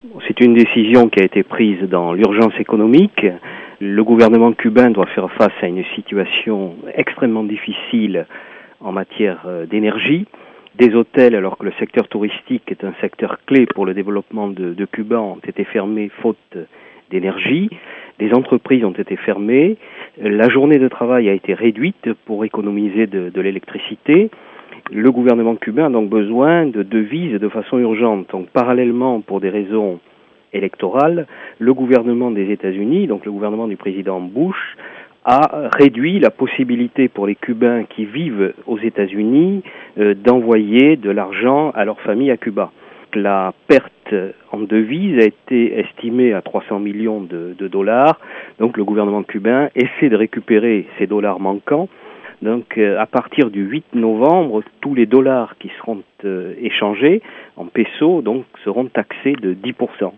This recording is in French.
C'est une décision qui a été prise dans l'urgence économique. Le gouvernement cubain doit faire face à une situation extrêmement difficile en matière d'énergie. Des hôtels, alors que le secteur touristique est un secteur clé pour le développement de Cuba, ont été fermés faute d'énergie. Des entreprises ont été fermées. La journée de travail a été réduite pour économiser de l'électricité. Le gouvernement cubain a donc besoin de devises de façon urgente. Donc, parallèlement, pour des raisons électorales, le gouvernement des États-Unis, donc le gouvernement du président Bush, a réduit la possibilité pour les Cubains qui vivent aux États-Unis d'envoyer de l'argent à leur famille à Cuba. La perte en devises a été estimée à 300 millions de dollars. Donc le gouvernement cubain essaie de récupérer ces dollars manquants. Donc à partir du 8 novembre, tous les dollars qui seront échangés en pesos donc seront taxés de 10%.